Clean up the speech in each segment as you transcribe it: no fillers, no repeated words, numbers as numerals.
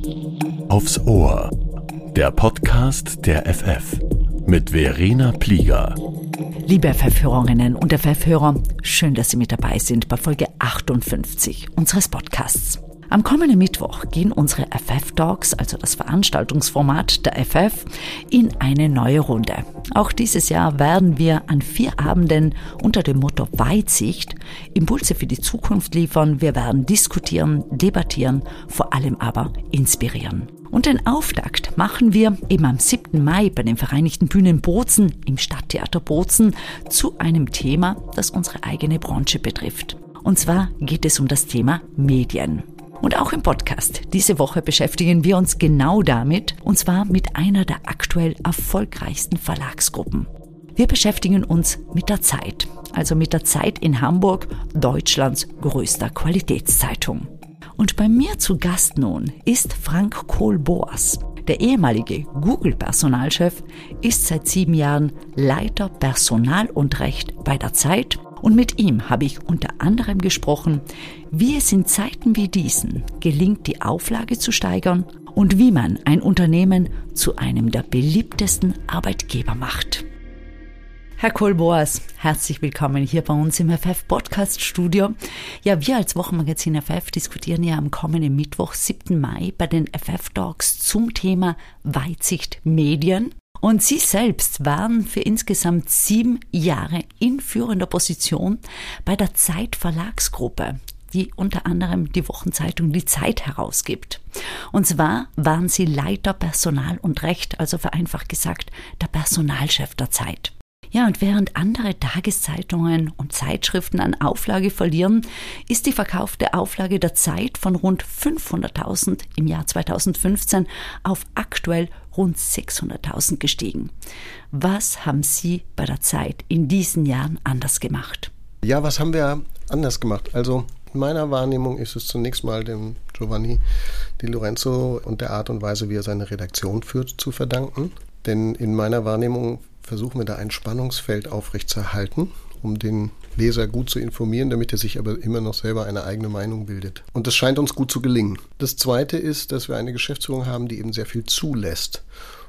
Aufs Ohr. Der Podcast der FF mit Verena Plieger. Liebe FF-Hörerinnen und FF-Hörer, schön, dass Sie mit dabei sind bei Folge 58 unseres Podcasts. Am kommenden Mittwoch gehen unsere FF-Talks, also das Veranstaltungsformat der FF, in eine neue Runde. Auch dieses Jahr werden wir an 4 Abenden unter dem Motto Weitsicht Impulse für die Zukunft liefern. Wir werden diskutieren, debattieren, vor allem aber inspirieren. Und den Auftakt machen wir eben am 7. Mai bei den Vereinigten Bühnen Bozen im Stadttheater Bozen zu einem Thema, das unsere eigene Branche betrifft. Und zwar geht es um das Thema Medien. Und auch im Podcast diese Woche beschäftigen wir uns genau damit, und zwar mit einer der aktuell erfolgreichsten Verlagsgruppen. Wir beschäftigen uns mit der Zeit, also mit der Zeit in Hamburg, Deutschlands größter Qualitätszeitung. Und bei mir zu Gast nun ist Frank Kohl-Boas. Der ehemalige Google-Personalchef ist seit 7 Jahren Leiter Personal und Recht bei der Zeit. Und mit ihm habe ich unter anderem gesprochen, wie es in Zeiten wie diesen gelingt, die Auflage zu steigern und wie man ein Unternehmen zu einem der beliebtesten Arbeitgeber macht. Herr Kohl-Boas, herzlich willkommen hier bei uns im FF-Podcast-Studio. Ja, wir als Wochenmagazin FF diskutieren ja am kommenden Mittwoch, 7. Mai, bei den FF-Talks zum Thema Weitsicht Medien. Und Sie selbst waren für insgesamt 7 Jahre in führender Position bei der Zeit Verlagsgruppe, die unter anderem die Wochenzeitung Die Zeit herausgibt. Und zwar waren Sie Leiter Personal und Recht, also vereinfacht gesagt der Personalchef der Zeit. Ja, und während andere Tageszeitungen und Zeitschriften an Auflage verlieren, ist die verkaufte Auflage der Zeit von rund 500.000 im Jahr 2015 auf aktuell rund 600.000 gestiegen. Was haben Sie bei der Zeit in diesen Jahren anders gemacht? Ja, was haben wir anders gemacht? Also in meiner Wahrnehmung ist es zunächst mal dem Giovanni Di Lorenzo und der Art und Weise, wie er seine Redaktion führt, zu verdanken. Denn in meiner Wahrnehmung versuchen wir da ein Spannungsfeld aufrechtzuerhalten, um den Leser gut zu informieren, damit er sich aber immer noch selber eine eigene Meinung bildet. Und das scheint uns gut zu gelingen. Das Zweite ist, dass wir eine Geschäftsführung haben, die eben sehr viel zulässt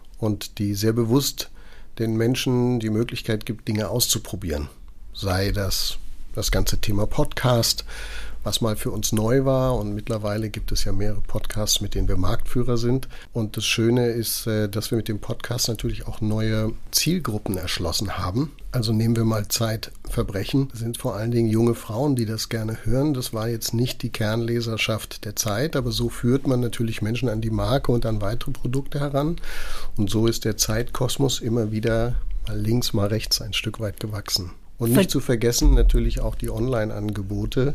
und die sehr bewusst den Menschen die Möglichkeit gibt, Dinge auszuprobieren. Sei das ganze Thema Podcast, was mal für uns neu war, und mittlerweile gibt es ja mehrere Podcasts, mit denen wir Marktführer sind. Und das Schöne ist, dass wir mit dem Podcast natürlich auch neue Zielgruppen erschlossen haben. Also nehmen wir mal Zeitverbrechen, das sind vor allen Dingen junge Frauen, die das gerne hören. Das war jetzt nicht die Kernleserschaft der Zeit, aber so führt man natürlich Menschen an die Marke und an weitere Produkte heran. Und so ist der Zeitkosmos immer wieder mal links, mal rechts ein Stück weit gewachsen. Und nicht zu vergessen natürlich auch die Online-Angebote.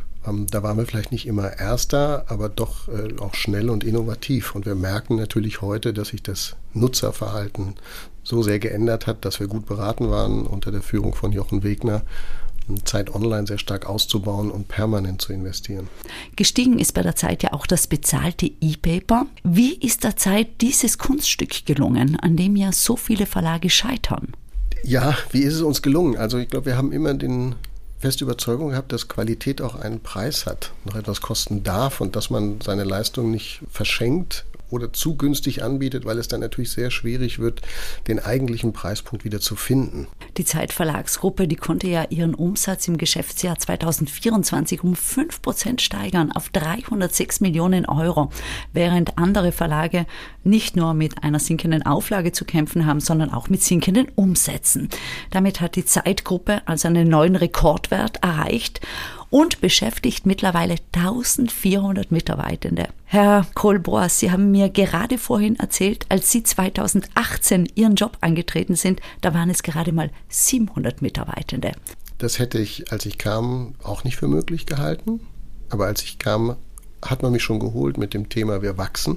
Da waren wir vielleicht nicht immer Erster, aber doch auch schnell und innovativ. Und wir merken natürlich heute, dass sich das Nutzerverhalten so sehr geändert hat, dass wir gut beraten waren, unter der Führung von Jochen Wegner Zeit Online sehr stark auszubauen und permanent zu investieren. Gestiegen ist bei der Zeit ja auch das bezahlte E-Paper. Wie ist der Zeit dieses Kunststück gelungen, an dem ja so viele Verlage scheitern? Ja, wie ist es uns gelungen? Also ich glaube, wir haben immer feste Überzeugung gehabt, dass Qualität auch einen Preis hat, noch etwas kosten darf und dass man seine Leistung nicht verschenkt oder zu günstig anbietet, weil es dann natürlich sehr schwierig wird, den eigentlichen Preispunkt wieder zu finden. Die Zeit Verlagsgruppe, die konnte ja ihren Umsatz im Geschäftsjahr 2024 um 5% steigern auf 306 Millionen Euro, während andere Verlage nicht nur mit einer sinkenden Auflage zu kämpfen haben, sondern auch mit sinkenden Umsätzen. Damit hat die Zeitgruppe also einen neuen Rekordwert erreicht und beschäftigt mittlerweile 1400 Mitarbeitende. Herr Kohl-Boas, Sie haben mir gerade vorhin erzählt, als Sie 2018 Ihren Job angetreten sind, da waren es gerade mal 700 Mitarbeitende. Das hätte ich, als ich kam, auch nicht für möglich gehalten. Aber als ich kam, hat man mich schon geholt mit dem Thema, wir wachsen.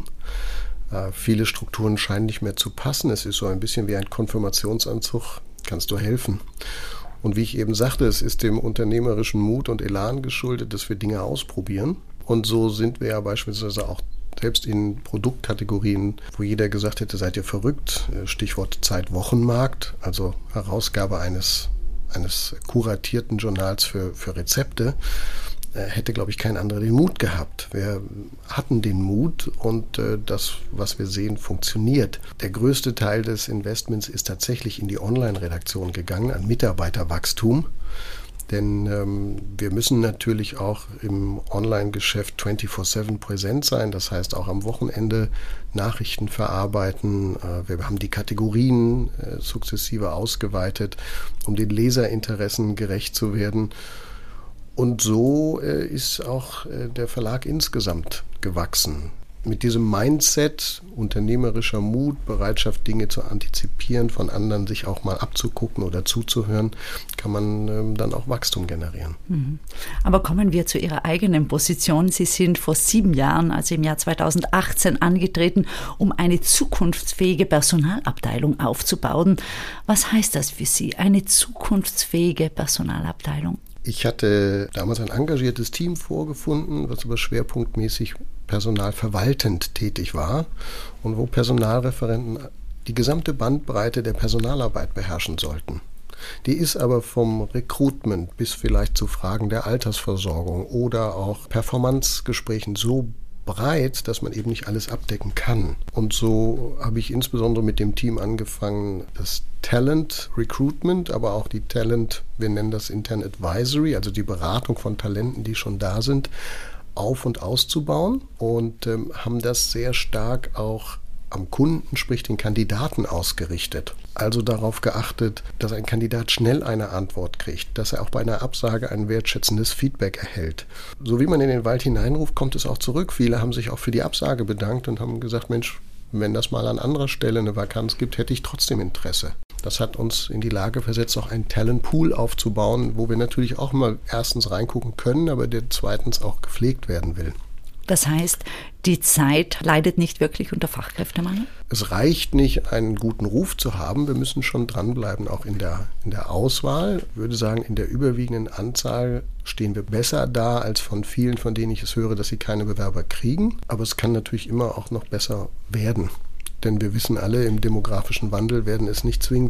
Viele Strukturen scheinen nicht mehr zu passen. Es ist so ein bisschen wie ein Konfirmationsanzug. Kannst du helfen? Und wie ich eben sagte, es ist dem unternehmerischen Mut und Elan geschuldet, dass wir Dinge ausprobieren. Und so sind wir ja beispielsweise auch selbst in Produktkategorien, wo jeder gesagt hätte, seid ihr verrückt, Stichwort Zeitwochenmarkt, also Herausgabe eines kuratierten Journals für Rezepte, hätte, glaube ich, kein anderer den Mut gehabt. Wir hatten den Mut und das, was wir sehen, funktioniert. Der größte Teil des Investments ist tatsächlich in die Online-Redaktion gegangen, an Mitarbeiterwachstum. Denn wir müssen natürlich auch im Online-Geschäft 24/7 präsent sein. Das heißt auch am Wochenende Nachrichten verarbeiten. Wir haben die Kategorien sukzessive ausgeweitet, um den Leserinteressen gerecht zu werden. Und so ist auch der Verlag insgesamt gewachsen. Mit diesem Mindset, unternehmerischer Mut, Bereitschaft, Dinge zu antizipieren, von anderen sich auch mal abzugucken oder zuzuhören, kann man dann auch Wachstum generieren. Aber kommen wir zu Ihrer eigenen Position. Sie sind vor 7 Jahren, also im Jahr 2018, angetreten, um eine zukunftsfähige Personalabteilung aufzubauen. Was heißt das für Sie, eine zukunftsfähige Personalabteilung? Ich hatte damals ein engagiertes Team vorgefunden, was aber schwerpunktmäßig personalverwaltend tätig war und wo Personalreferenten die gesamte Bandbreite der Personalarbeit beherrschen sollten. Die ist aber vom Recruitment bis vielleicht zu Fragen der Altersversorgung oder auch Performancegesprächen so breit, dass man eben nicht alles abdecken kann. Und so habe ich insbesondere mit dem Team angefangen, das Talent Recruitment, aber auch die Talent, wir nennen das intern Advisory, also die Beratung von Talenten, die schon da sind, auf- und auszubauen und haben das sehr stark auch am Kunden, sprich den Kandidaten, ausgerichtet. Also darauf geachtet, dass ein Kandidat schnell eine Antwort kriegt, dass er auch bei einer Absage ein wertschätzendes Feedback erhält. So wie man in den Wald hineinruft, kommt es auch zurück. Viele haben sich auch für die Absage bedankt und haben gesagt, Mensch, wenn das mal an anderer Stelle eine Vakanz gibt, hätte ich trotzdem Interesse. Das hat uns in die Lage versetzt, auch einen Talentpool aufzubauen, wo wir natürlich auch mal erstens reingucken können, aber der zweitens auch gepflegt werden will. Das heißt, die Zeit leidet nicht wirklich unter Fachkräftemangel? Es reicht nicht, einen guten Ruf zu haben. Wir müssen schon dranbleiben, auch in der Auswahl. Ich würde sagen, in der überwiegenden Anzahl stehen wir besser da als von vielen, von denen ich es höre, dass sie keine Bewerber kriegen. Aber es kann natürlich immer auch noch besser werden. Denn wir wissen alle, im demografischen Wandel werden es nicht zwingend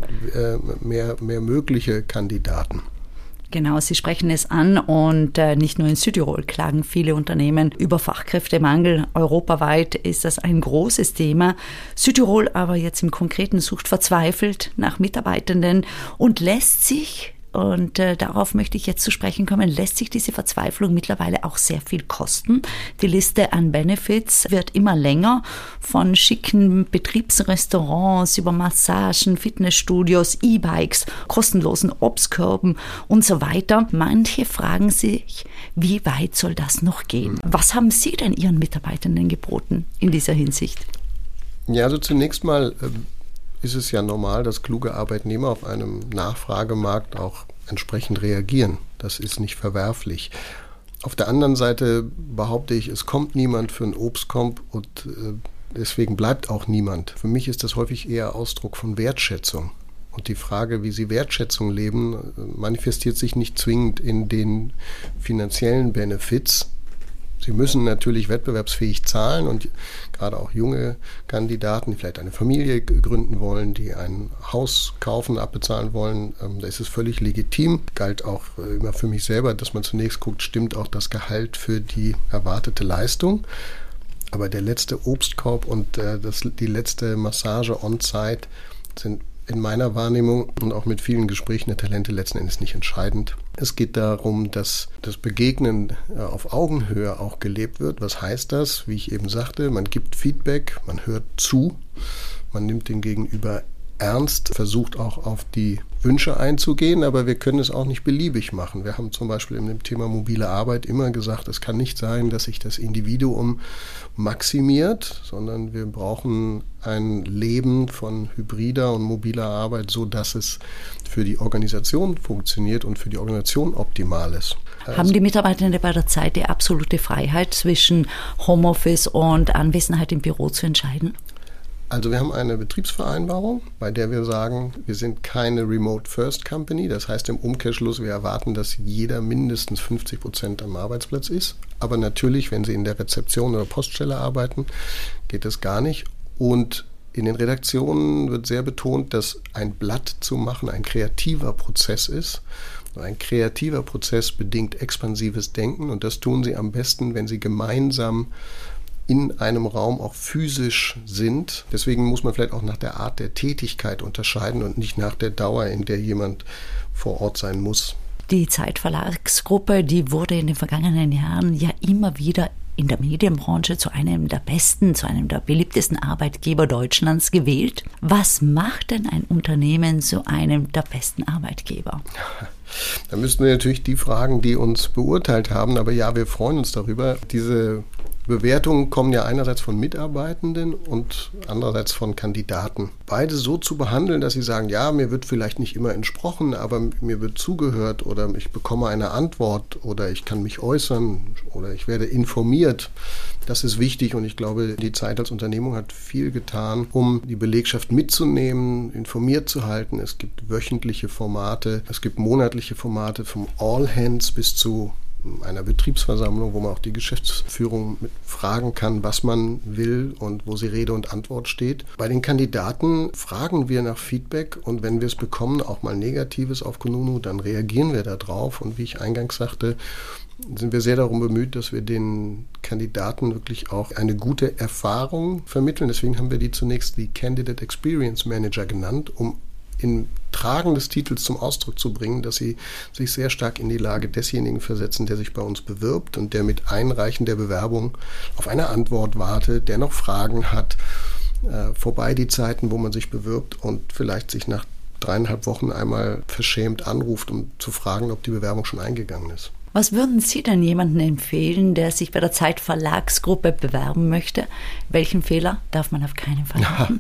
mehr mögliche Kandidaten. Genau, Sie sprechen es an und nicht nur in Südtirol klagen viele Unternehmen über Fachkräftemangel. Europaweit ist das ein großes Thema. Südtirol aber jetzt im Konkreten sucht verzweifelt nach Mitarbeitenden und lässt sich, und darauf möchte ich jetzt zu sprechen kommen, lässt sich diese Verzweiflung mittlerweile auch sehr viel kosten. Die Liste an Benefits wird immer länger, von schicken Betriebsrestaurants über Massagen, Fitnessstudios, E-Bikes, kostenlosen Obstkörben und so weiter. Manche fragen sich, wie weit soll das noch gehen? Was haben Sie denn Ihren Mitarbeitenden geboten in dieser Hinsicht? Ja, also zunächst mal ist es ja normal, dass kluge Arbeitnehmer auf einem Nachfragemarkt auch entsprechend reagieren. Das ist nicht verwerflich. Auf der anderen Seite behaupte ich, es kommt niemand für einen Obstkorb und deswegen bleibt auch niemand. Für mich ist das häufig eher Ausdruck von Wertschätzung. Und die Frage, wie Sie Wertschätzung leben, manifestiert sich nicht zwingend in den finanziellen Benefits. Sie müssen natürlich wettbewerbsfähig zahlen und gerade auch junge Kandidaten, die vielleicht eine Familie gründen wollen, die ein Haus kaufen, abbezahlen wollen, da ist es völlig legitim. Galt auch immer für mich selber, dass man zunächst guckt, stimmt auch das Gehalt für die erwartete Leistung. Aber der letzte Obstkorb und die letzte Massage on-site sind in meiner Wahrnehmung und auch mit vielen Gesprächen der Talente letzten Endes nicht entscheidend. Es geht darum, dass das Begegnen auf Augenhöhe auch gelebt wird. Was heißt das? Wie ich eben sagte, man gibt Feedback, man hört zu, man nimmt den Gegenüber ernst, versucht auch auf die Wünsche einzugehen, aber wir können es auch nicht beliebig machen. Wir haben zum Beispiel in dem Thema mobile Arbeit immer gesagt, es kann nicht sein, dass sich das Individuum maximiert, sondern wir brauchen ein Leben von hybrider und mobiler Arbeit, so dass es für die Organisation funktioniert und für die Organisation optimal ist. Haben die Mitarbeitenden bei der Zeit die absolute Freiheit zwischen Homeoffice und Anwesenheit im Büro zu entscheiden? Also wir haben eine Betriebsvereinbarung, bei der wir sagen, wir sind keine Remote-First-Company. Das heißt im Umkehrschluss, wir erwarten, dass jeder mindestens 50% am Arbeitsplatz ist. Aber natürlich, wenn Sie in der Rezeption oder Poststelle arbeiten, geht das gar nicht. Und in den Redaktionen wird sehr betont, dass ein Blatt zu machen ein kreativer Prozess ist. Ein kreativer Prozess bedingt expansives Denken und das tun sie am besten, wenn sie gemeinsam in einem Raum auch physisch sind. Deswegen muss man vielleicht auch nach der Art der Tätigkeit unterscheiden und nicht nach der Dauer, in der jemand vor Ort sein muss. Die Zeit-Verlagsgruppe, die wurde in den vergangenen Jahren ja immer wieder in der Medienbranche zu einem der besten, zu einem der beliebtesten Arbeitgeber Deutschlands gewählt. Was macht denn ein Unternehmen zu einem der besten Arbeitgeber? Da müssten wir natürlich die fragen, die uns beurteilt haben. Aber ja, wir freuen uns darüber. Diese Bewertungen kommen ja einerseits von Mitarbeitenden und andererseits von Kandidaten. Beide so zu behandeln, dass sie sagen, ja, mir wird vielleicht nicht immer entsprochen, aber mir wird zugehört oder ich bekomme eine Antwort oder ich kann mich äußern oder ich werde informiert. Das ist wichtig und ich glaube, die Zeit als Unternehmung hat viel getan, um die Belegschaft mitzunehmen, informiert zu halten. Es gibt wöchentliche Formate, es gibt monatliche Formate vom All Hands bis zu einer Betriebsversammlung, wo man auch die Geschäftsführung fragen kann, was man will und wo sie Rede und Antwort steht. Bei den Kandidaten fragen wir nach Feedback und wenn wir es bekommen, auch mal Negatives auf Kununu, dann reagieren wir darauf. Und wie ich eingangs sagte, sind wir sehr darum bemüht, dass wir den Kandidaten wirklich auch eine gute Erfahrung vermitteln. Deswegen haben wir die zunächst die Candidate Experience Manager genannt, um im Tragen des Titels zum Ausdruck zu bringen, dass sie sich sehr stark in die Lage desjenigen versetzen, der sich bei uns bewirbt und der mit Einreichen der Bewerbung auf eine Antwort wartet, der noch Fragen hat. Vorbei die Zeiten, wo man sich bewirbt und vielleicht sich nach 3,5 Wochen einmal verschämt anruft, um zu fragen, ob die Bewerbung schon eingegangen ist. Was würden Sie denn jemandem empfehlen, der sich bei der Zeit-Verlagsgruppe bewerben möchte? Welchen Fehler darf man auf keinen Fall machen?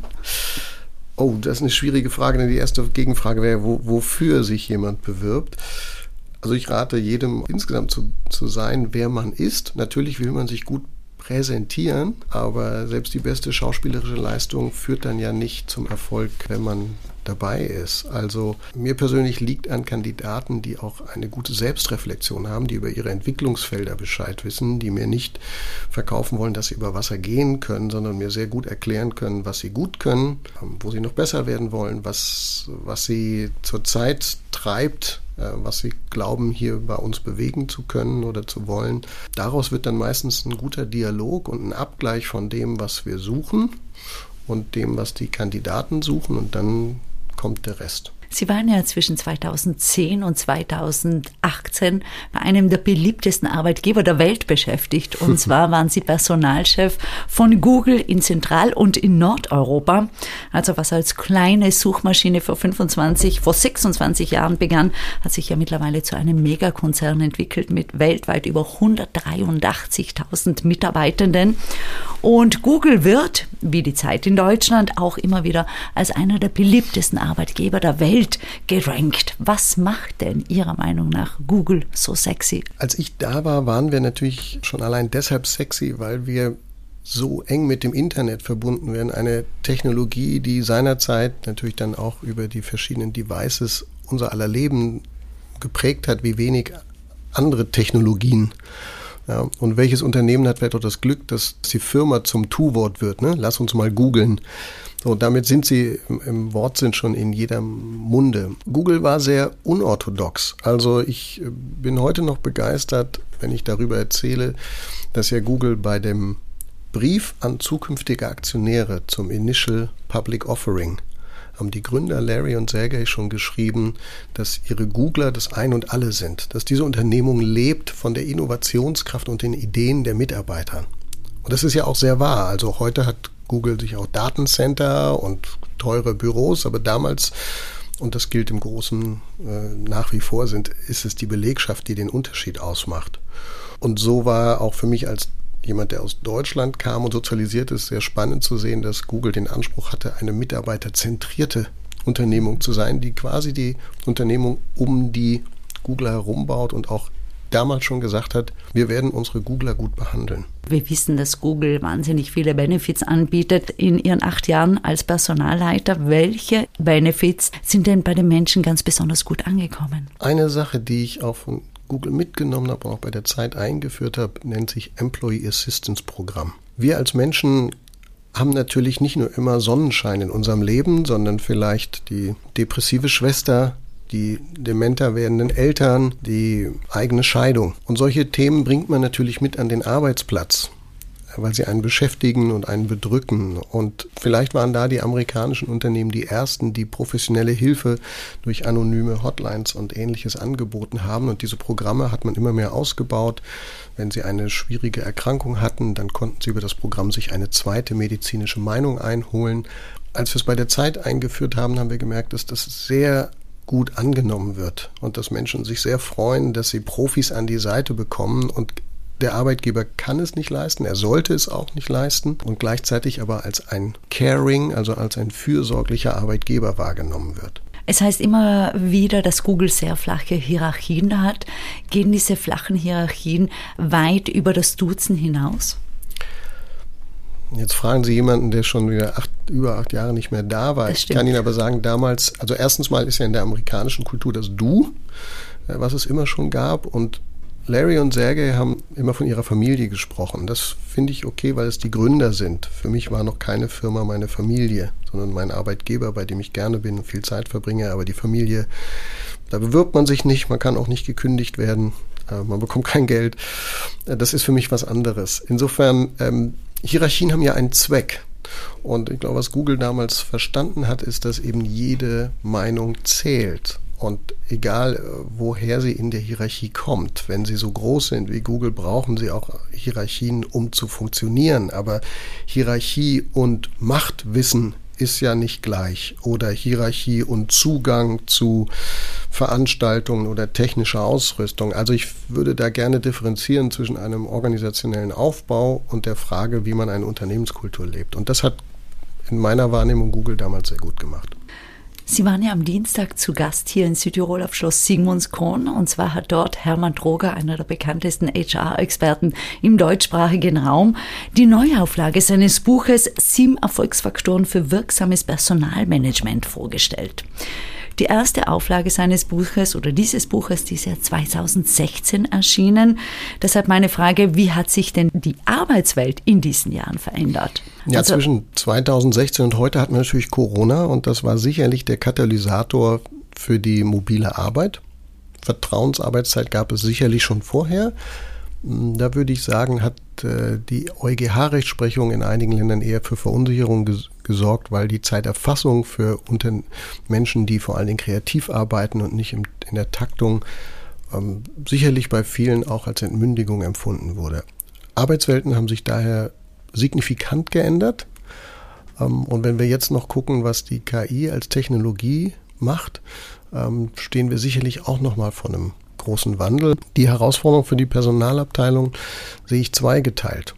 Oh, das ist eine schwierige Frage, denn die erste Gegenfrage wäre, wofür sich jemand bewirbt. Also ich rate jedem insgesamt zu sein, wer man ist. Natürlich will man sich gut präsentieren, aber selbst die beste schauspielerische Leistung führt dann ja nicht zum Erfolg, wenn man dabei ist. Also mir persönlich liegt an Kandidaten, die auch eine gute Selbstreflexion haben, die über ihre Entwicklungsfelder Bescheid wissen, die mir nicht verkaufen wollen, dass sie über Wasser gehen können, sondern mir sehr gut erklären können, was sie gut können, wo sie noch besser werden wollen, was sie zurzeit treibt, was sie glauben, hier bei uns bewegen zu können oder zu wollen. Daraus wird dann meistens ein guter Dialog und ein Abgleich von dem, was wir suchen und dem, was die Kandidaten suchen und dann kommt der Rest. Sie waren ja zwischen 2010 und 2018 bei einem der beliebtesten Arbeitgeber der Welt beschäftigt. Und zwar waren Sie Personalchef von Google in Zentral- und in Nordeuropa. Also was als kleine Suchmaschine vor 26 Jahren begann, hat sich ja mittlerweile zu einem Megakonzern entwickelt mit weltweit über 183.000 Mitarbeitenden. Und Google wird, wie die Zeit in Deutschland, auch immer wieder als einer der beliebtesten Arbeitgeber der Welt gerankt. Was macht denn Ihrer Meinung nach Google so sexy? Als ich da war, waren wir natürlich schon allein deshalb sexy, weil wir so eng mit dem Internet verbunden werden. Eine Technologie, die seinerzeit natürlich dann auch über die verschiedenen Devices unser aller Leben geprägt hat, wie wenig andere Technologien. Ja, und welches Unternehmen hat vielleicht auch das Glück, dass die Firma zum Tu-Wort wird? Ne? Lass uns mal googeln. So, damit sind sie im Wortsinn schon in jedem Munde. Google war sehr unorthodox. Also ich bin heute noch begeistert, wenn ich darüber erzähle, dass ja Google bei dem Brief an zukünftige Aktionäre zum Initial Public Offering haben die Gründer Larry und Sergey schon geschrieben, dass ihre Googler das Ein und Alle sind, dass diese Unternehmung lebt von der Innovationskraft und den Ideen der Mitarbeiter. Und das ist ja auch sehr wahr. Also heute hat Google sich auch Datencenter und teure Büros, aber damals, und das gilt im Großen nach wie vor, ist es die Belegschaft, die den Unterschied ausmacht. Und so war auch für mich als jemand, der aus Deutschland kam und sozialisiert ist, sehr spannend zu sehen, dass Google den Anspruch hatte, eine mitarbeiterzentrierte Unternehmung zu sein, die quasi die Unternehmung um die Googler herum baut und auch damals schon gesagt hat, wir werden unsere Googler gut behandeln. Wir wissen, dass Google wahnsinnig viele Benefits anbietet in ihren 8 Jahren als Personalleiter. Welche Benefits sind denn bei den Menschen ganz besonders gut angekommen? Eine Sache, die ich auch von Google mitgenommen habe und auch bei der Zeit eingeführt habe, nennt sich Employee Assistance Programm. Wir als Menschen haben natürlich nicht nur immer Sonnenschein in unserem Leben, sondern vielleicht die depressive Schwester, die dementer werdenden Eltern, die eigene Scheidung. Und solche Themen bringt man natürlich mit an den Arbeitsplatz, weil sie einen beschäftigen und einen bedrücken. Und vielleicht waren da die amerikanischen Unternehmen die ersten, die professionelle Hilfe durch anonyme Hotlines und Ähnliches angeboten haben. Und diese Programme hat man immer mehr ausgebaut. Wenn sie eine schwierige Erkrankung hatten, dann konnten sie über das Programm sich eine zweite medizinische Meinung einholen. Als wir es bei der Zeit eingeführt haben, haben wir gemerkt, dass das sehr gut angenommen wird und dass Menschen sich sehr freuen, dass sie Profis an die Seite bekommen. Und der Arbeitgeber kann es nicht leisten, er sollte es auch nicht leisten und gleichzeitig aber als ein caring, also als ein fürsorglicher Arbeitgeber wahrgenommen wird. Es heißt immer wieder, dass Google sehr flache Hierarchien hat. Gehen diese flachen Hierarchien weit über das Duzen hinaus? Jetzt fragen Sie jemanden, der schon wieder über 8 Jahre nicht mehr da war. Ich kann Ihnen aber sagen, damals, also erstens mal ist ja in der amerikanischen Kultur das Du, was es immer schon gab, und Larry und Sergey haben immer von ihrer Familie gesprochen. Das finde ich okay, weil es die Gründer sind. Für mich war noch keine Firma meine Familie, sondern mein Arbeitgeber, bei dem ich gerne bin und viel Zeit verbringe. Aber die Familie, da bewirbt man sich nicht, man kann auch nicht gekündigt werden, man bekommt kein Geld. Das ist für mich was anderes. Insofern, Hierarchien haben ja einen Zweck. Und ich glaube, was Google damals verstanden hat, ist, dass eben jede Meinung zählt. Und egal, woher sie in der Hierarchie kommt, wenn sie so groß sind wie Google, brauchen sie auch Hierarchien, um zu funktionieren. Aber Hierarchie und Machtwissen ist ja nicht gleich. Oder Hierarchie und Zugang zu Veranstaltungen oder technischer Ausrüstung. Also ich würde da gerne differenzieren zwischen einem organisationellen Aufbau und der Frage, wie man eine Unternehmenskultur lebt. Und das hat in meiner Wahrnehmung Google damals sehr gut gemacht. Sie waren ja am Dienstag zu Gast hier in Südtirol auf Schloss Sigmundskron. Und zwar hat dort Hermann Droger, einer der bekanntesten HR-Experten im deutschsprachigen Raum, die Neuauflage seines Buches 7 Erfolgsfaktoren für wirksames Personalmanagement vorgestellt. Die erste Auflage seines Buches oder dieses Buches, die ist ja 2016 erschienen. Deshalb meine Frage, wie hat sich denn die Arbeitswelt in diesen Jahren verändert? Ja, zwischen 2016 und heute hatten wir natürlich Corona und das war sicherlich der Katalysator für die mobile Arbeit. Vertrauensarbeitszeit gab es sicherlich schon vorher. Da würde ich sagen, hat die EuGH-Rechtsprechung in einigen Ländern eher für Verunsicherung gesorgt, weil die Zeiterfassung für Menschen, die vor allen Dingen kreativ arbeiten und nicht in der Taktung, sicherlich bei vielen auch als Entmündigung empfunden wurde. Arbeitswelten haben sich daher signifikant geändert. Und wenn wir jetzt noch gucken, was die KI als Technologie macht, stehen wir sicherlich auch noch mal vor einem großen Wandel. Die Herausforderung für die Personalabteilung sehe ich zweigeteilt.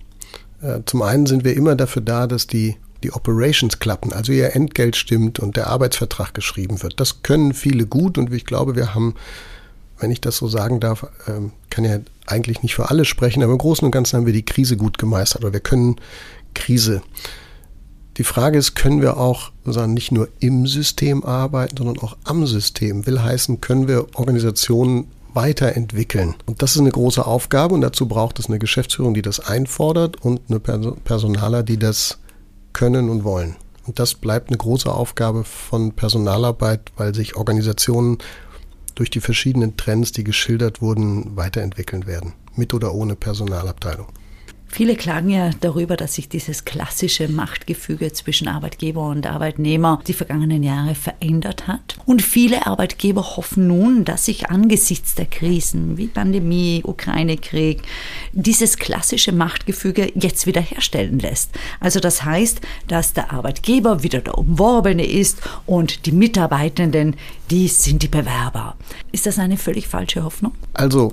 Zum einen sind wir immer dafür da, dass die Operations klappen, also ihr Entgelt stimmt und der Arbeitsvertrag geschrieben wird. Das können viele gut und ich glaube, wir haben, wenn ich das so sagen darf, kann ja eigentlich nicht für alle sprechen, aber im Großen und Ganzen haben wir die Krise gut gemeistert oder wir können Krise. Die Frage ist, können wir auch nicht nur im System arbeiten, sondern auch am System. Will heißen, können wir Organisationen weiterentwickeln. Und das ist eine große Aufgabe und dazu braucht es eine Geschäftsführung, die das einfordert und eine Personaler, die das können und wollen. Und das bleibt eine große Aufgabe von Personalarbeit, weil sich Organisationen durch die verschiedenen Trends, die geschildert wurden, weiterentwickeln werden. Mit oder ohne Personalabteilung. Viele klagen ja darüber, dass sich dieses klassische Machtgefüge zwischen Arbeitgeber und Arbeitnehmer die vergangenen Jahre verändert hat. Und viele Arbeitgeber hoffen nun, dass sich angesichts der Krisen wie Pandemie, Ukraine-Krieg, dieses klassische Machtgefüge jetzt wiederherstellen lässt. Also das heißt, dass der Arbeitgeber wieder der Umworbene ist und die Mitarbeitenden, die sind die Bewerber. Ist das eine völlig falsche Hoffnung? Also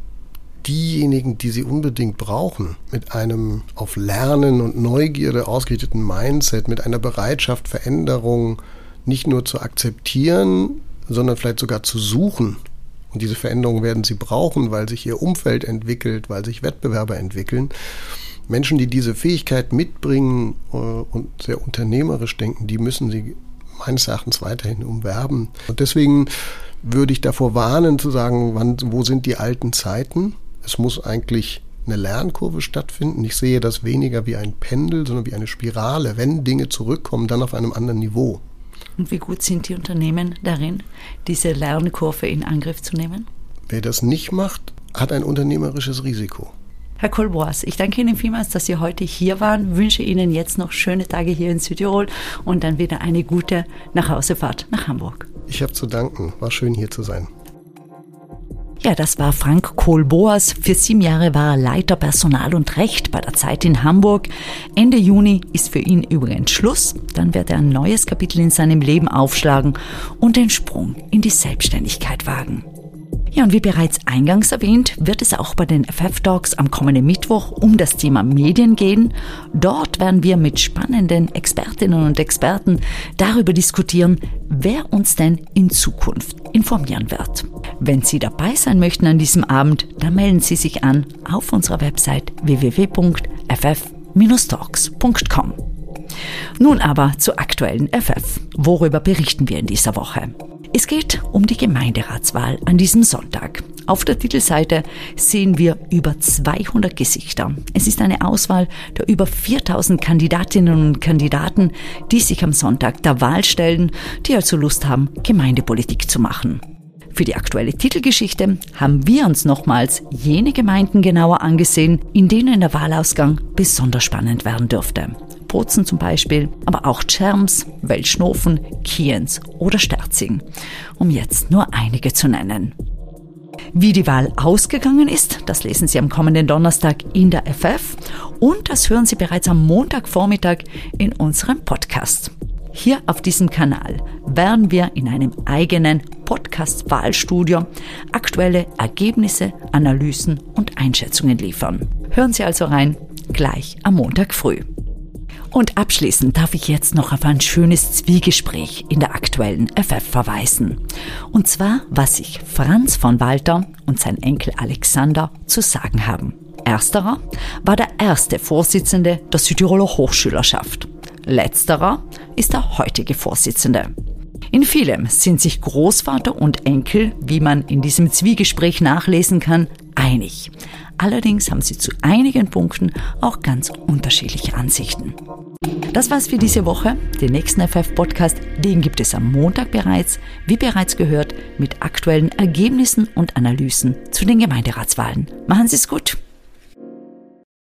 diejenigen, die sie unbedingt brauchen, mit einem auf Lernen und Neugierde ausgerichteten Mindset, mit einer Bereitschaft, Veränderungen nicht nur zu akzeptieren, sondern vielleicht sogar zu suchen. Und diese Veränderungen werden sie brauchen, weil sich ihr Umfeld entwickelt, weil sich Wettbewerber entwickeln. Menschen, die diese Fähigkeit mitbringen und sehr unternehmerisch denken, die müssen sie meines Erachtens weiterhin umwerben. Und deswegen würde ich davor warnen, zu sagen, wo sind die alten Zeiten? Es muss eigentlich eine Lernkurve stattfinden. Ich sehe das weniger wie ein Pendel, sondern wie eine Spirale. Wenn Dinge zurückkommen, dann auf einem anderen Niveau. Und wie gut sind die Unternehmen darin, diese Lernkurve in Angriff zu nehmen? Wer das nicht macht, hat ein unternehmerisches Risiko. Herr Kohl-Boas, ich danke Ihnen vielmals, dass Sie heute hier waren, wünsche Ihnen jetzt noch schöne Tage hier in Südtirol und dann wieder eine gute Nachhausefahrt nach Hamburg. Ich habe zu danken, war schön hier zu sein. Ja, das war Frank Kohl-Boas. Für 7 Jahre war er Leiter Personal und Recht bei der Zeit in Hamburg. Ende Juni ist für ihn übrigens Schluss. Dann wird er ein neues Kapitel in seinem Leben aufschlagen und den Sprung in die Selbstständigkeit wagen. Ja, und wie bereits eingangs erwähnt, wird es auch bei den FF-Talks am kommenden Mittwoch um das Thema Medien gehen. Dort werden wir mit spannenden Expertinnen und Experten darüber diskutieren, wer uns denn in Zukunft informieren wird. Wenn Sie dabei sein möchten an diesem Abend, dann melden Sie sich an auf unserer Website www.ff-talks.com. Nun aber zur aktuellen FF. Worüber berichten wir in dieser Woche? Es geht um die Gemeinderatswahl an diesem Sonntag. Auf der Titelseite sehen wir über 200 Gesichter. Es ist eine Auswahl der über 4000 Kandidatinnen und Kandidaten, die sich am Sonntag der Wahl stellen, die also Lust haben, Gemeindepolitik zu machen. Für die aktuelle Titelgeschichte haben wir uns nochmals jene Gemeinden genauer angesehen, in denen der Wahlausgang besonders spannend werden dürfte. Bozen zum Beispiel, aber auch Tschernz, Welschnofen, Kienz oder Sterzing, um jetzt nur einige zu nennen. Wie die Wahl ausgegangen ist, das lesen Sie am kommenden Donnerstag in der FF und das hören Sie bereits am Montagvormittag in unserem Podcast. Hier auf diesem Kanal werden wir in einem eigenen Podcast-Wahlstudio aktuelle Ergebnisse, Analysen und Einschätzungen liefern. Hören Sie also rein, gleich am Montag früh. Und abschließend darf ich jetzt noch auf ein schönes Zwiegespräch in der aktuellen FF verweisen. Und zwar, was sich Franz von Walter und sein Enkel Alexander zu sagen haben. Ersterer war der erste Vorsitzende der Südtiroler Hochschülerschaft. Letzterer ist der heutige Vorsitzende. In vielem sind sich Großvater und Enkel, wie man in diesem Zwiegespräch nachlesen kann, einig. Allerdings haben sie zu einigen Punkten auch ganz unterschiedliche Ansichten. Das war's für diese Woche. Den nächsten FF-Podcast, den gibt es am Montag bereits, wie bereits gehört, mit aktuellen Ergebnissen und Analysen zu den Gemeinderatswahlen. Machen Sie es gut!